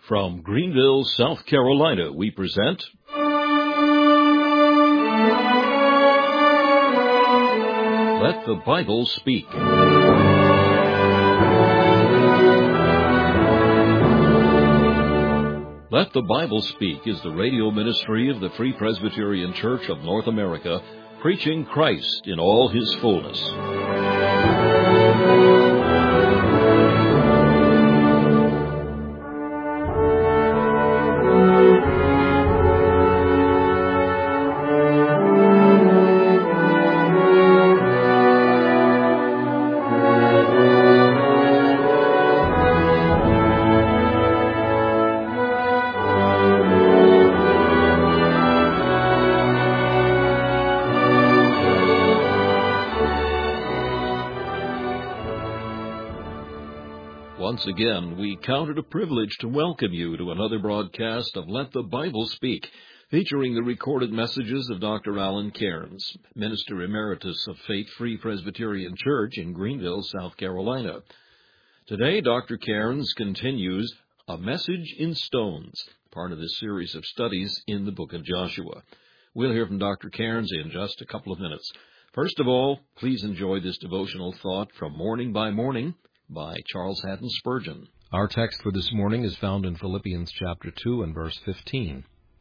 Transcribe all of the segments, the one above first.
From Greenville, South Carolina, we present Let the Bible Speak. Let the Bible Speak is the radio ministry of the Free Presbyterian Church of North America, preaching Christ in all His fullness. Once again, we count it a privilege to welcome you to another broadcast of Let the Bible Speak, featuring the recorded messages of Dr. Alan Cairns, Minister Emeritus of Faith Free Presbyterian Church in Greenville, South Carolina. Today, Dr. Cairns continues A Message in Stones, part of this series of studies in the book of Joshua. We'll hear from Dr. Cairns in just a couple of minutes. First of all, please enjoy this devotional thought from Morning by Morning by Charles Haddon Spurgeon. Our text for this morning is found in Philippians chapter 2 and verse 15.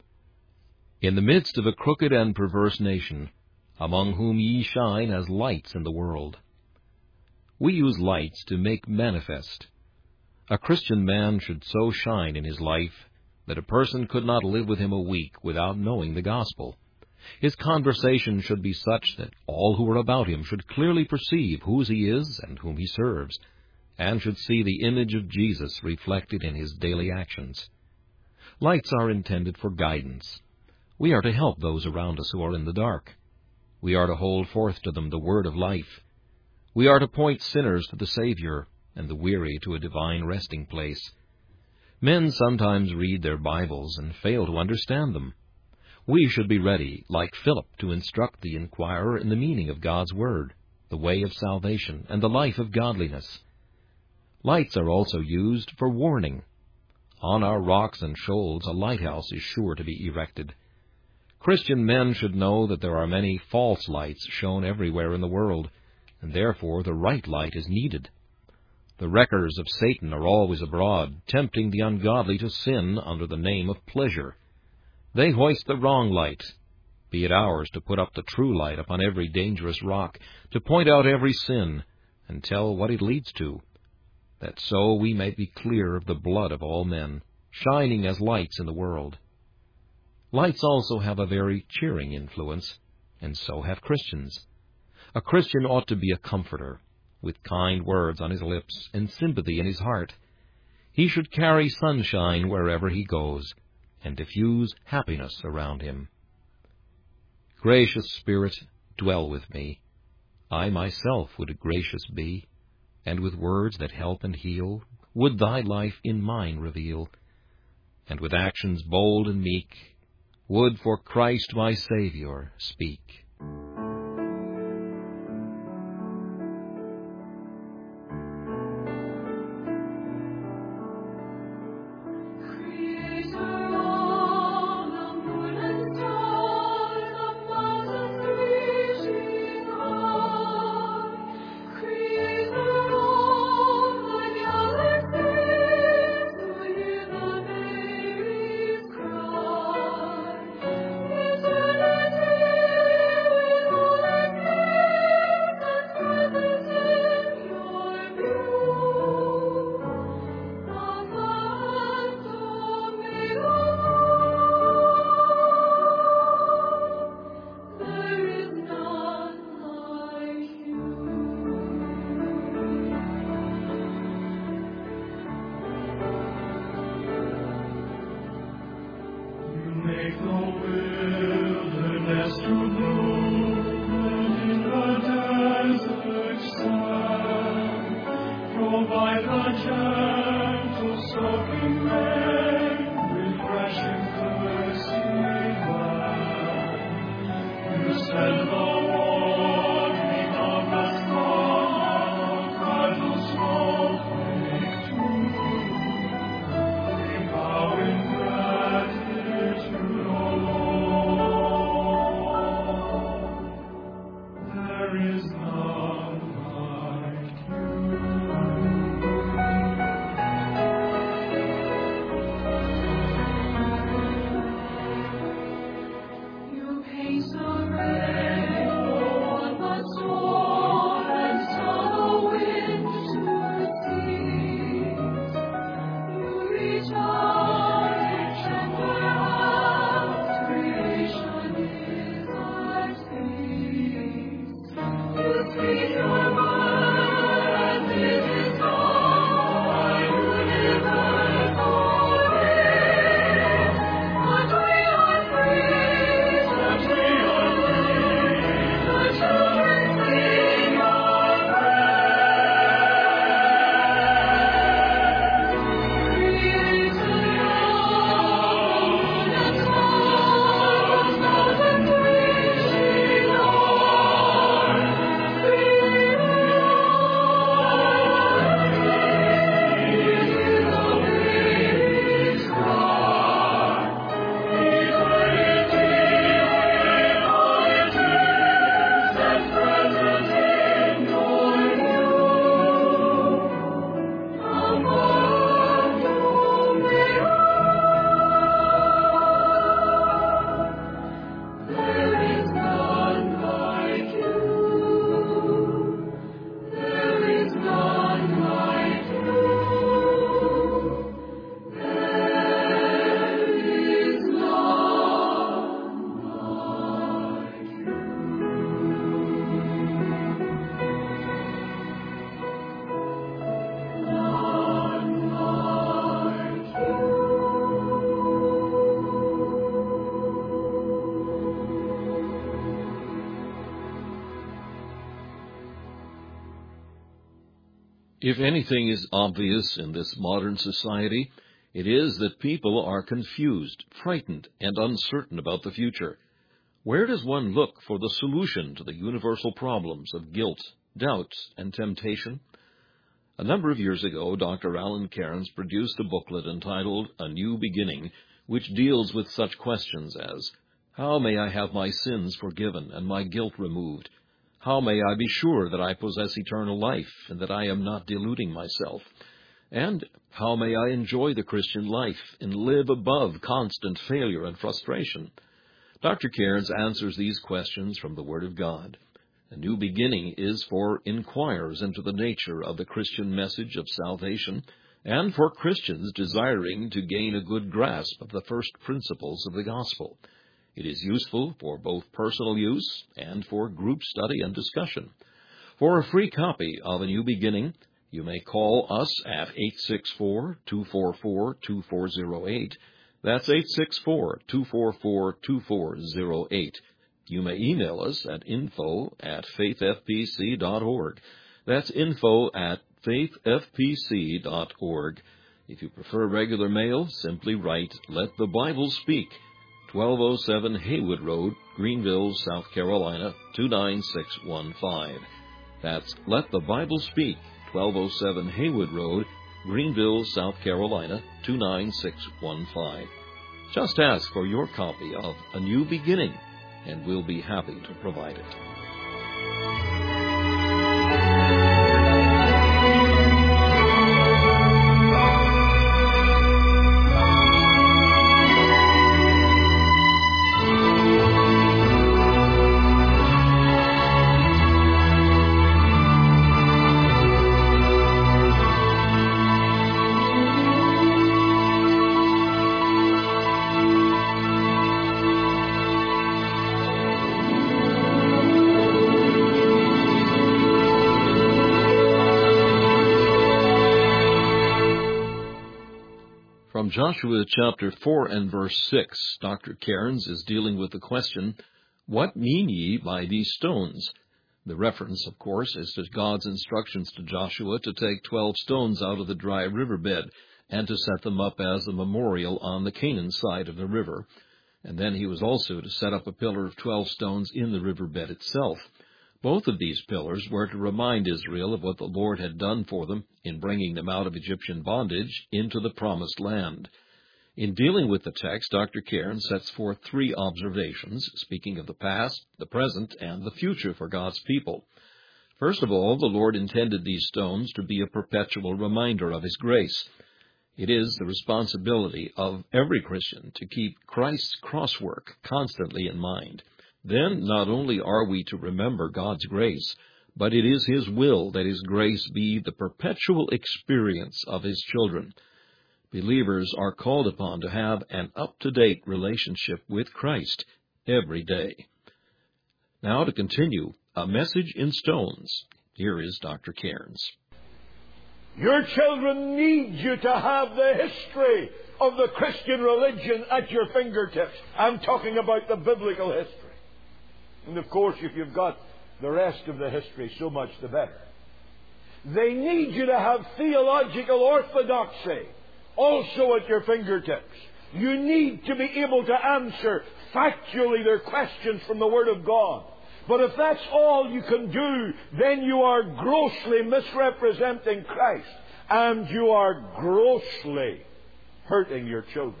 In the midst of a crooked and perverse nation, among whom ye shine as lights in the world. We use lights to make manifest. A Christian man should so shine in his life that a person could not live with him a week without knowing the gospel. His conversation should be such that all who are about him should clearly perceive whose he is and whom he serves, and should see the image of Jesus reflected in his daily actions. Lights are intended for guidance. We are to help those around us who are in the dark. We are to hold forth to them the word of life. We are to point sinners to the Savior, and the weary to a divine resting place. Men sometimes read their Bibles and fail to understand them. We should be ready, like Philip, to instruct the inquirer in the meaning of God's Word, the way of salvation, and the life of godliness. Lights are also used for warning. On our rocks and shoals a lighthouse is sure to be erected. Christian men should know that there are many false lights shown everywhere in the world, and therefore the right light is needed. The wreckers of Satan are always abroad, tempting the ungodly to sin under the name of pleasure. They hoist the wrong light. Be it ours to put up the true light upon every dangerous rock, to point out every sin, and tell what it leads to, that so we may be clear of the blood of all men, shining as lights in the world. Lights also have a very cheering influence, and so have Christians. A Christian ought to be a comforter, with kind words on his lips and sympathy in his heart. He should carry sunshine wherever he goes, and diffuse happiness around him. Gracious Spirit, dwell with me. I myself would gracious be, and with words that help and heal, would thy life in mine reveal, and with actions bold and meek, would for Christ my Savior speak. If anything is obvious in this modern society, it is that people are confused, frightened, and uncertain about the future. Where does one look for the solution to the universal problems of guilt, doubt, and temptation? A number of years ago, Dr. Alan Cairns produced a booklet entitled A New Beginning, which deals with such questions as, how may I have my sins forgiven and my guilt removed? How may I be sure that I possess eternal life and that I am not deluding myself? And how may I enjoy the Christian life and live above constant failure and frustration? Dr. Cairns answers these questions from the Word of God. A New Beginning is for inquirers into the nature of the Christian message of salvation and for Christians desiring to gain a good grasp of the first principles of the gospel. It is useful for both personal use and for group study and discussion. For a free copy of A New Beginning, you may call us at 864-244-2408. That's 864-244-2408. You may email us at info@faithfpc.org. That's info@faithfpc.org. If you prefer regular mail, simply write Let the Bible Speak, 1207 Haywood Road, Greenville, South Carolina, 29615. That's Let the Bible Speak, 1207 Haywood Road, Greenville, South Carolina, 29615. Just ask for your copy of A New Beginning, and we'll be happy to provide it. From Joshua chapter 4 and verse 6, Dr. Cairns is dealing with the question, what mean ye by these stones? The reference, of course, is to God's instructions to Joshua to take 12 stones out of the dry riverbed and to set them up as a memorial on the Canaan side of the river. And then he was also to set up a pillar of 12 stones in the riverbed itself. Both of these pillars were to remind Israel of what the Lord had done for them in bringing them out of Egyptian bondage into the promised land. In dealing with the text, Dr. Cairns sets forth 3 observations, speaking of the past, the present, and the future for God's people. First of all, the Lord intended these stones to be a perpetual reminder of His grace. It is the responsibility of every Christian to keep Christ's crosswork constantly in mind. Then not only are we to remember God's grace, but it is His will that His grace be the perpetual experience of His children. Believers are called upon to have an up-to-date relationship with Christ every day. Now to continue, a message in stones. Here is Dr. Cairns. Your children need you to have the history of the Christian religion at your fingertips. I'm talking about the biblical history. And of course, if you've got the rest of the history, so much the better. They need you to have theological orthodoxy also at your fingertips. You need to be able to answer factually their questions from the Word of God. But if that's all you can do, then you are grossly misrepresenting Christ, and you are grossly hurting your children.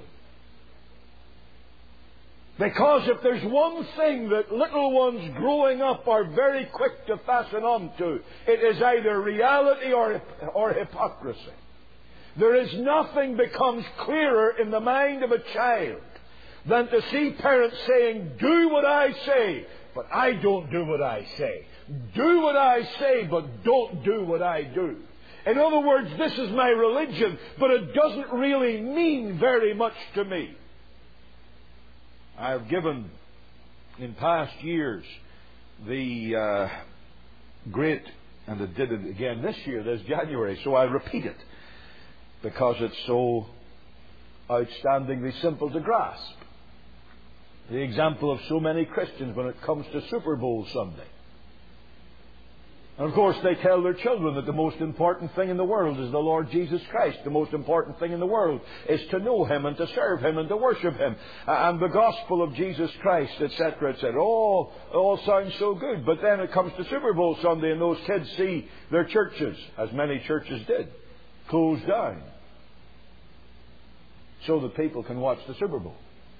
Because if there's one thing that little ones growing up are very quick to fasten on to, it is either reality or hypocrisy. There is nothing becomes clearer in the mind of a child than to see parents saying, do what I say, but I don't do what I say. Do what I say, but don't do what I do. In other words, this is my religion, but it doesn't really mean very much to me. I have given, in past years, the great, and I did it again this year, this January, so I repeat it, because it's so outstandingly simple to grasp. The example of so many Christians when it comes to Super Bowl Sunday. And of course they tell their children that the most important thing in the world is the Lord Jesus Christ. The most important thing in the world is to know Him and to serve Him and to worship Him. And the gospel of Jesus Christ, etc., etc. All sounds so good. But then it comes to Super Bowl Sunday and those kids see their churches, as many churches did, closed down so that people can watch the Super Bowl.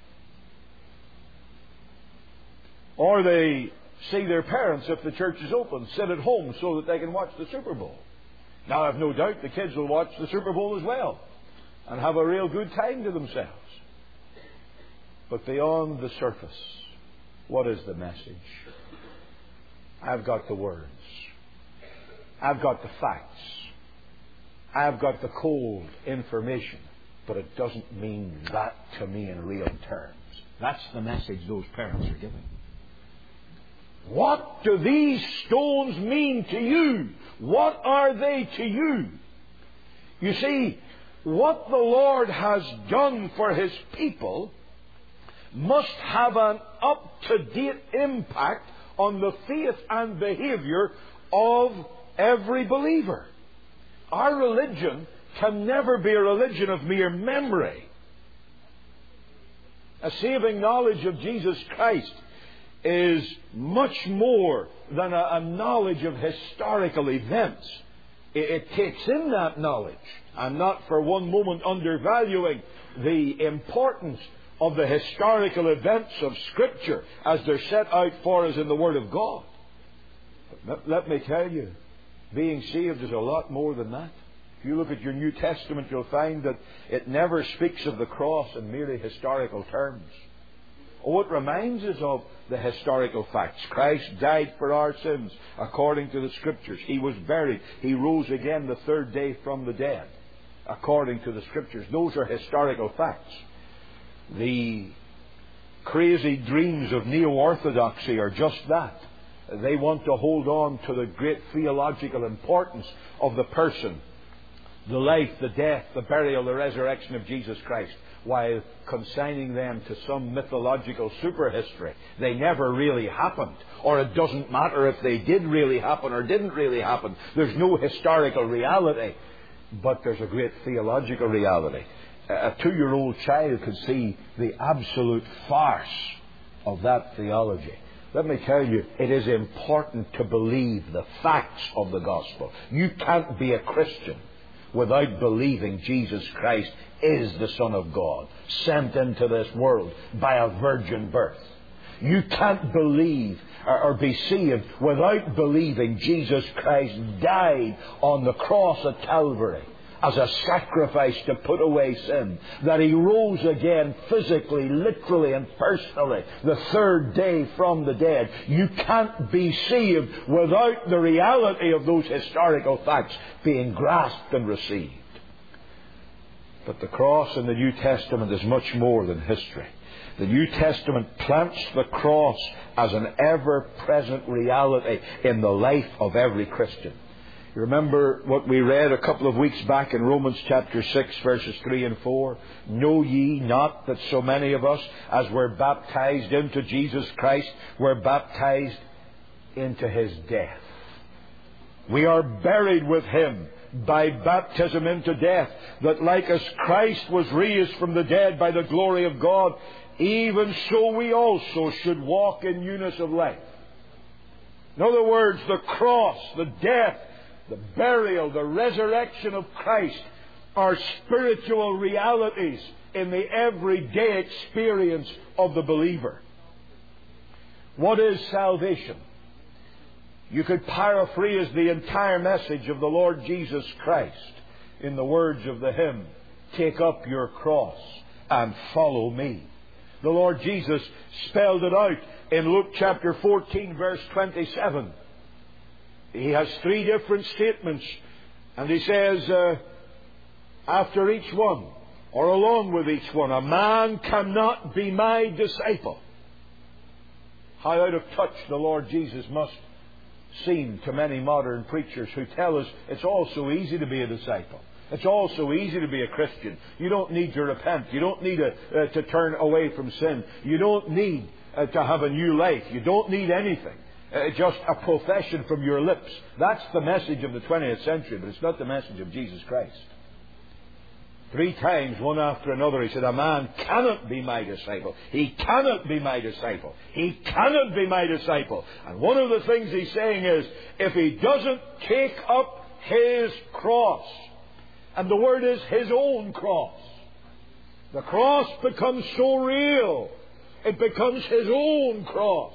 Or they see their parents, if the church is open, sit at home so that they can watch the Super Bowl. Now, I've no doubt the kids will watch the Super Bowl as well and have a real good time to themselves. But beyond the surface, what is the message? I've got the words. I've got the facts. I've got the cold information. But it doesn't mean that to me in real terms. That's the message those parents are giving. What do these stones mean to you? What are they to you? You see, what the Lord has done for His people must have an up-to-date impact on the faith and behavior of every believer. Our religion can never be a religion of mere memory. A saving knowledge of Jesus Christ is much more than a knowledge of historical events. It takes in that knowledge. I'm not for one moment undervaluing the importance of the historical events of Scripture as they're set out for us in the Word of God. But let me tell you, being saved is a lot more than that. If you look at your New Testament, you'll find that it never speaks of the cross in merely historical terms. Oh, it reminds us of the historical facts. Christ died for our sins according to the Scriptures. He was buried. He rose again the third day from the dead according to the Scriptures. Those are historical facts. The crazy dreams of neo-orthodoxy are just that. They want to hold on to the great theological importance of the person, the life, the death, the burial, the resurrection of Jesus Christ, while consigning them to some mythological superhistory. They never really happened. Or it doesn't matter if they did really happen or didn't really happen. There's no historical reality. But there's a great theological reality. A 2-year-old child could see the absolute farce of that theology. Let me tell you, it is important to believe the facts of the gospel. You can't be a Christian without believing Jesus Christ is the Son of God, sent into this world by a virgin birth. You can't believe or be saved without believing Jesus Christ died on the cross at Calvary as a sacrifice to put away sin, that He rose again physically, literally and personally the third day from the dead. You can't be saved without the reality of those historical facts being grasped and received. But the cross in the New Testament is much more than history. The New Testament plants the cross as an ever-present reality in the life of every Christian. You remember what we read a couple of weeks back in Romans chapter 6, verses 3 and 4? Know ye not that so many of us, as were baptized into Jesus Christ, were baptized into His death? We are buried with Him by baptism into death, that like as Christ was raised from the dead by the glory of God, even so we also should walk in newness of life. In other words, the cross, the death, the burial, the resurrection of Christ are spiritual realities in the everyday experience of the believer. What is salvation? You could paraphrase the entire message of the Lord Jesus Christ in the words of the hymn, "Take up your cross and follow me." The Lord Jesus spelled it out in Luke chapter 14, verse 27. He has 3 different statements, and He says, after each one, or along with each one, a man cannot be my disciple. How out of touch the Lord Jesus must seem to many modern preachers who tell us it's all so easy to be a disciple. It's all so easy to be a Christian. You don't need to repent. You don't need to turn away from sin. You don't need to have a new life. You don't need anything. just a profession from your lips. That's the message of the 20th century, but it's not the message of Jesus Christ. 3 times, one after another, he said, a man cannot be my disciple. He cannot be my disciple. He cannot be my disciple. And one of the things he's saying is, if he doesn't take up his cross, and the word is his own cross, the cross becomes so real, it becomes his own cross.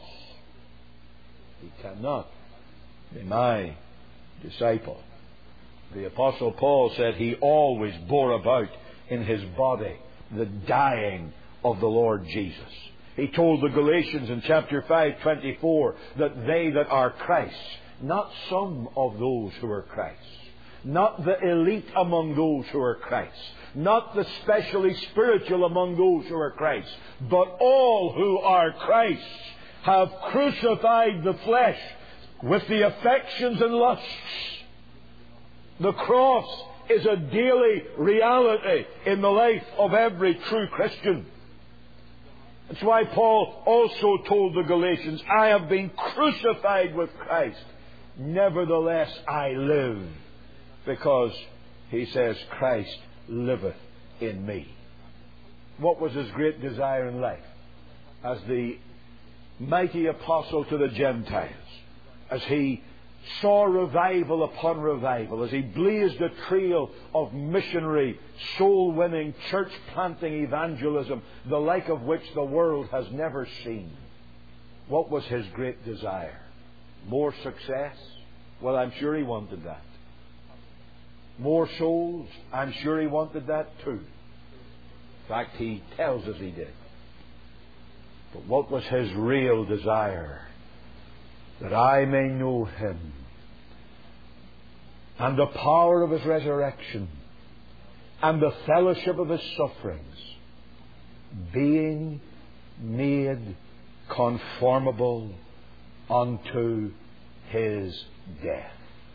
He cannot be my disciple. The Apostle Paul said he always bore about in his body the dying of the Lord Jesus. He told the Galatians in chapter 5:24 that they that are Christ's, not some of those who are Christ's, not the elite among those who are Christ's, not the specially spiritual among those who are Christ's, but all who are Christ's have crucified the flesh with the affections and lusts. The cross is a daily reality in the life of every true Christian. That's why Paul also told the Galatians, I have been crucified with Christ. Nevertheless I live. Because, he says, Christ liveth in me. What was his great desire in life? As the mighty apostle to the Gentiles, as he saw revival upon revival, as he blazed a trail of missionary, soul-winning, church-planting evangelism, the like of which the world has never seen. What was his great desire? More success? Well, I'm sure he wanted that. More souls? I'm sure he wanted that too. In fact, he tells us he did. But what was his real desire? That I may know him and the power of his resurrection and the fellowship of his sufferings, being made conformable unto his death.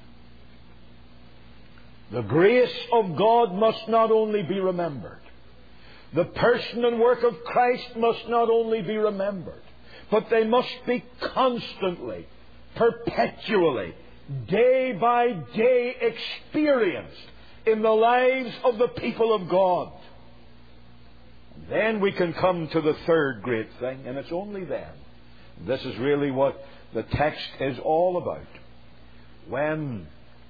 The grace of God must not only be remembered. The person and work of Christ must not only be remembered, but they must be constantly, perpetually, day by day experienced in the lives of the people of God. And then we can come to the third great thing, and it's only then. This is really what the text is all about. When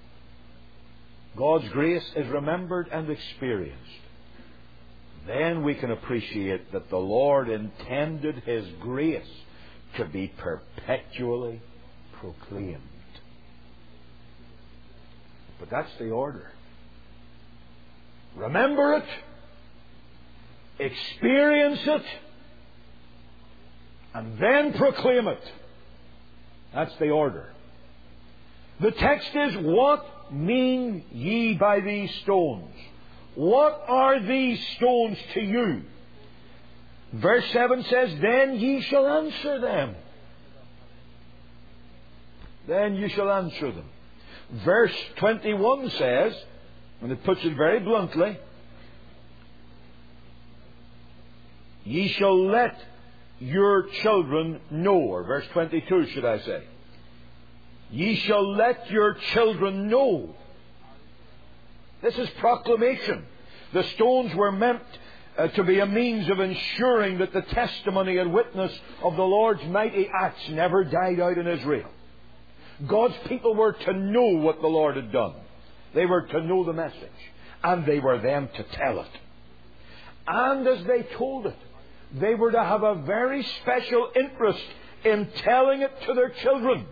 God's grace is remembered and experienced, then we can appreciate that the Lord intended his grace to be perpetually proclaimed. But that's the order. Remember it, experience it, and then proclaim it. That's the order. The text is, what mean ye by these stones? What are these stones to you? Verse 7 says, then ye shall answer them. Then you shall answer them. Verse 21 says, and it puts it very bluntly, ye shall let your children know, or verse 22 should I say. Ye shall let your children know. This is proclamation. The stones were meant to be a means of ensuring that the testimony and witness of the Lord's mighty acts never died out in Israel. God's people were to know what the Lord had done. They were to know the message. And they were then to tell it. And as they told it, they were to have a very special interest in telling it to their children.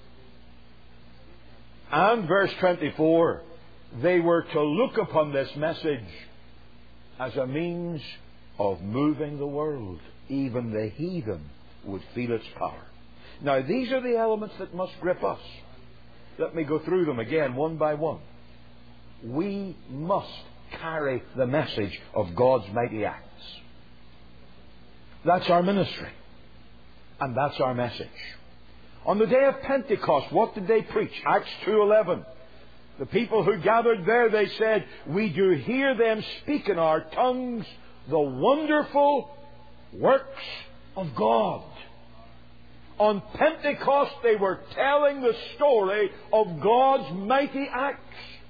And verse 24, they were to look upon this message as a means of moving the world. Even the heathen would feel its power. Now, these are the elements that must grip us. Let me go through them again, one by one. We must carry the message of God's mighty acts. That's our ministry. And that's our message. On the day of Pentecost, what did they preach? Acts 2:11. The people who gathered there, they said, we do hear them speak in our tongues the wonderful works of God. On Pentecost, they were telling the story of God's mighty acts.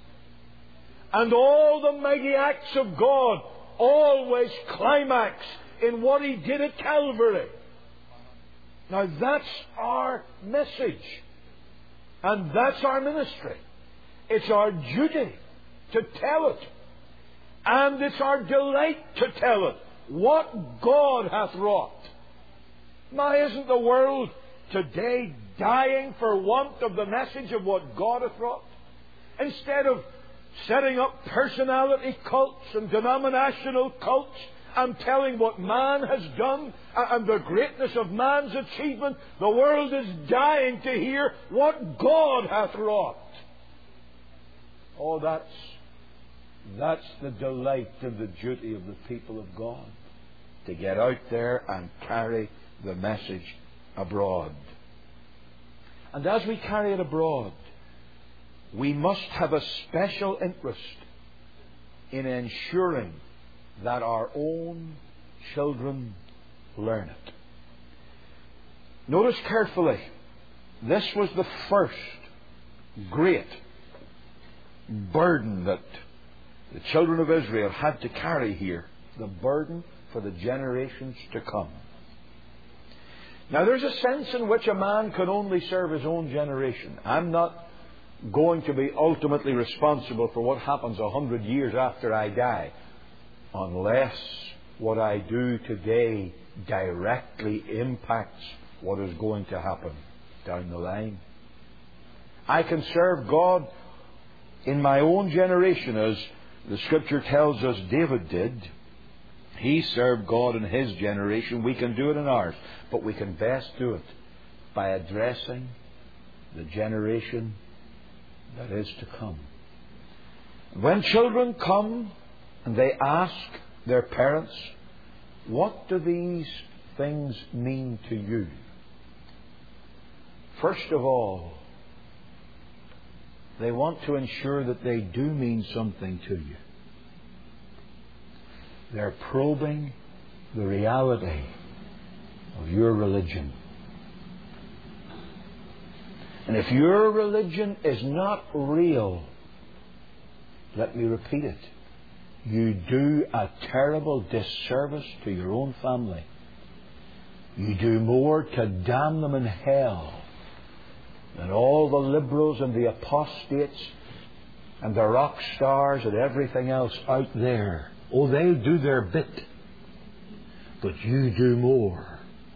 And all the mighty acts of God always climax in what He did at Calvary. Now that's our message. And that's our ministry. It's our duty to tell it. And it's our delight to tell it. What God hath wrought. Now isn't the world today dying for want of the message of what God hath wrought? Instead of setting up personality cults and denominational cults and telling what man has done and the greatness of man's achievement, the world is dying to hear what God hath wrought. Oh, that's the delight and the duty of the people of God, to get out there and carry the message abroad. And as we carry it abroad, we must have a special interest in ensuring that our own children learn it. Notice carefully, this was the first great burden that the children of Israel had to carry here, the burden for the generations to come. Now there's a sense in which a man can only serve his own generation. I'm not going to be ultimately responsible for what happens 100 years after I die, unless what I do today directly impacts what is going to happen down the line. I can serve God in my own generation, as the Scripture tells us David did. He served God in his generation. We can do it in ours. But we can best do it by addressing the generation that is to come. When children come and they ask their parents, what do these things mean to you? First of all, they want to ensure that they do mean something to you. They're probing the reality of your religion. And if your religion is not real, let me repeat it, you do a terrible disservice to your own family. You do more to damn them in hell than all the liberals and the apostates and the rock stars and everything else out there. Oh, they'll do their bit, but you do more.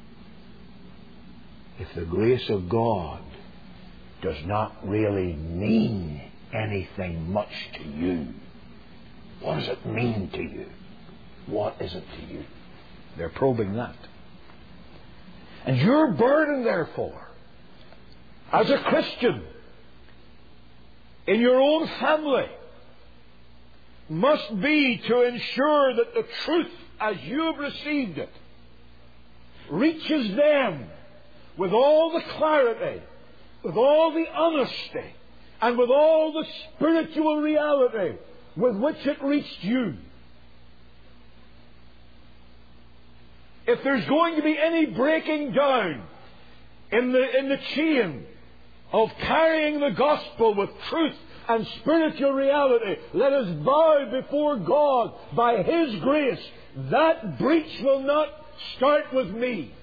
If the grace of God does not really mean anything much to you, what does it mean to you? What is it to you? They're probing that. And your burden, therefore, as a Christian, in your own family, must be to ensure that the truth as you've received it reaches them with all the clarity, with all the honesty, and with all the spiritual reality with which it reached you. If there's going to be any breaking down in the chain of carrying the gospel with truth and spiritual reality, let us bow before God by His grace. That breach will not start with me.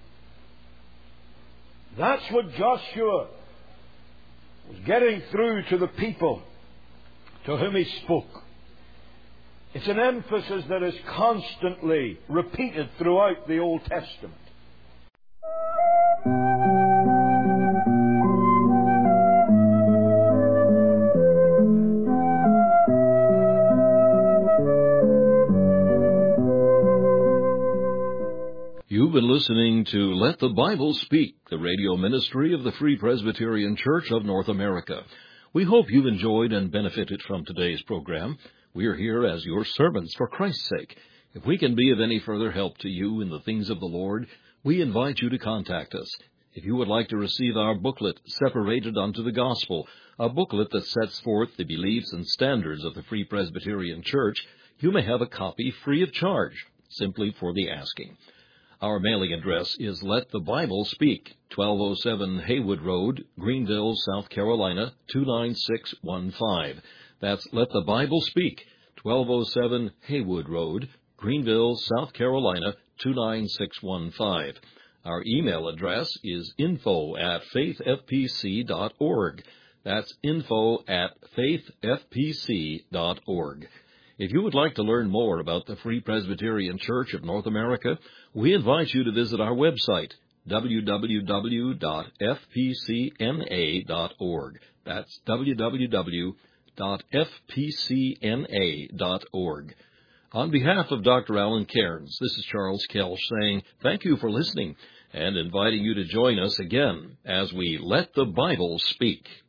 That's what Joshua was getting through to the people to whom he spoke. It's an emphasis that is constantly repeated throughout the Old Testament. You've been listening to Let the Bible Speak, the radio ministry of the Free Presbyterian Church of North America. We hope you've enjoyed and benefited from today's program. We are here as your servants for Christ's sake. If we can be of any further help to you in the things of the Lord, we invite you to contact us. If you would like to receive our booklet, Separated unto the Gospel, a booklet that sets forth the beliefs and standards of the Free Presbyterian Church, you may have a copy free of charge, simply for the asking. Our mailing address is Let the Bible Speak, 1207 Haywood Road, Greenville, South Carolina, 29615. That's Let the Bible Speak, 1207 Haywood Road, Greenville, South Carolina, 29615. Our email address is info@faithfpc.org. That's info@faithfpc.org. If you would like to learn more about the Free Presbyterian Church of North America, we invite you to visit our website, www.fpcna.org. That's www.fpcna.org. On behalf of Dr. Alan Cairns, this is Charles Kelch saying thank you for listening and inviting you to join us again as we Let the Bible Speak.